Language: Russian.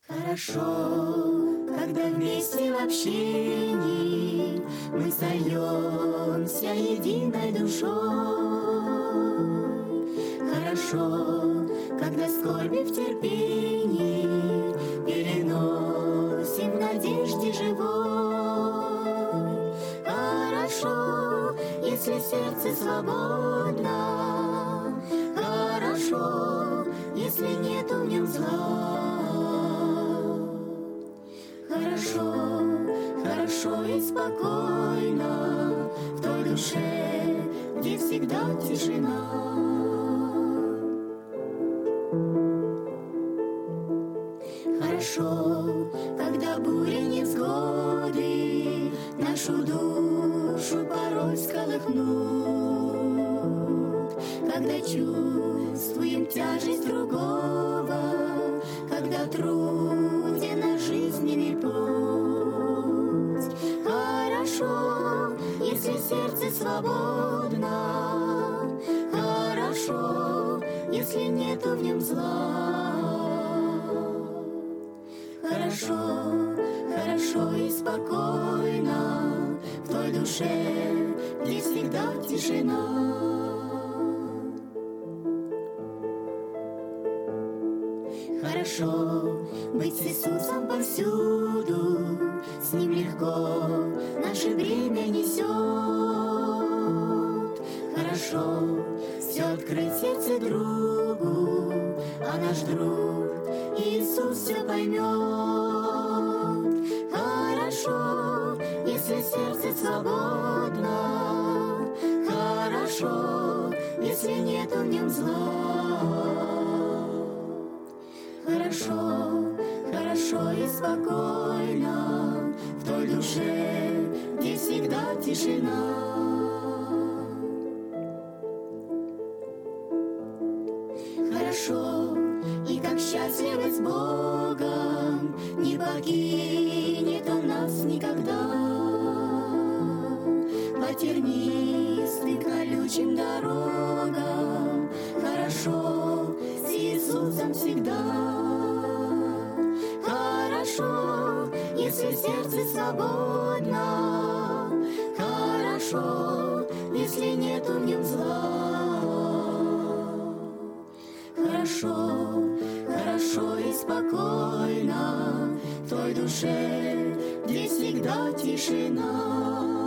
Хорошо, когда вместе в общении мы сольемся единой душой. Хорошо, когда скорби в терпении переносим в надежде живой. Хорошо, если сердце свободно. Хорошо, если нету в нем зла. Хорошо, хорошо и спокойно в той душе, где всегда тишина. Хорошо, когда бури невзгоды нашу душу порой сколыхнут, когда чувствуем тяжесть другого, когда труден жизненный путь. Хорошо, если сердце свободно. Хорошо, если нету в нем зла. Хорошо, хорошо и спокойно в той душе, где всегда тишина. Хорошо быть с Иисусом повсюду, с Ним легко наше бремя несет. Хорошо все открыть сердце другу, а наш друг Иисус все поймет. Хорошо, если сердце свободно. Хорошо, если нету в нем зла. Хорошо, хорошо и спокойно в той душе, где всегда тишина. Хорошо, и как счастливы с Богом, не покинет Он нас никогда. По тернистым колючим дорогам хорошо с Иисусом всегда. Хорошо, если сердце свободно. Хорошо, если нету в нем зла. Хорошо, хорошо и спокойно в той душе, где всегда тишина.